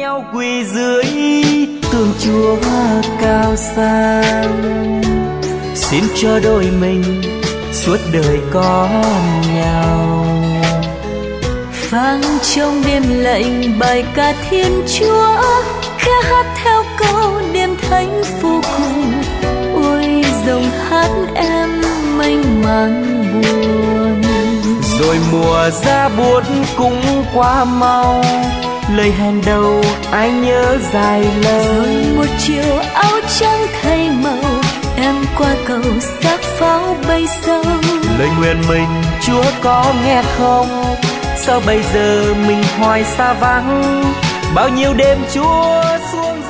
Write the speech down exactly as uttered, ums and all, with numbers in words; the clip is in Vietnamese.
nhau quỳ dưới tường Chúa cao sang, xin cho đôi mình suốt đời có nhau. Vang trong đêm lạnh bài ca Thiên Chúa, ca hát theo câu đêm thánh vô cùng. Ôi dòng hát em mênh mang buồn, rồi mùa ra buốt cũng qua mau, lời hẹn đầu ai nhớ dài lâu. rồi một chiều áo trắng thay màu, em qua cầu xác pháo bay sâu. Lời nguyện mình Chúa có nghe không? Sao bây giờ mình hoài xa vắng, bao nhiêu đêm Chúa xuống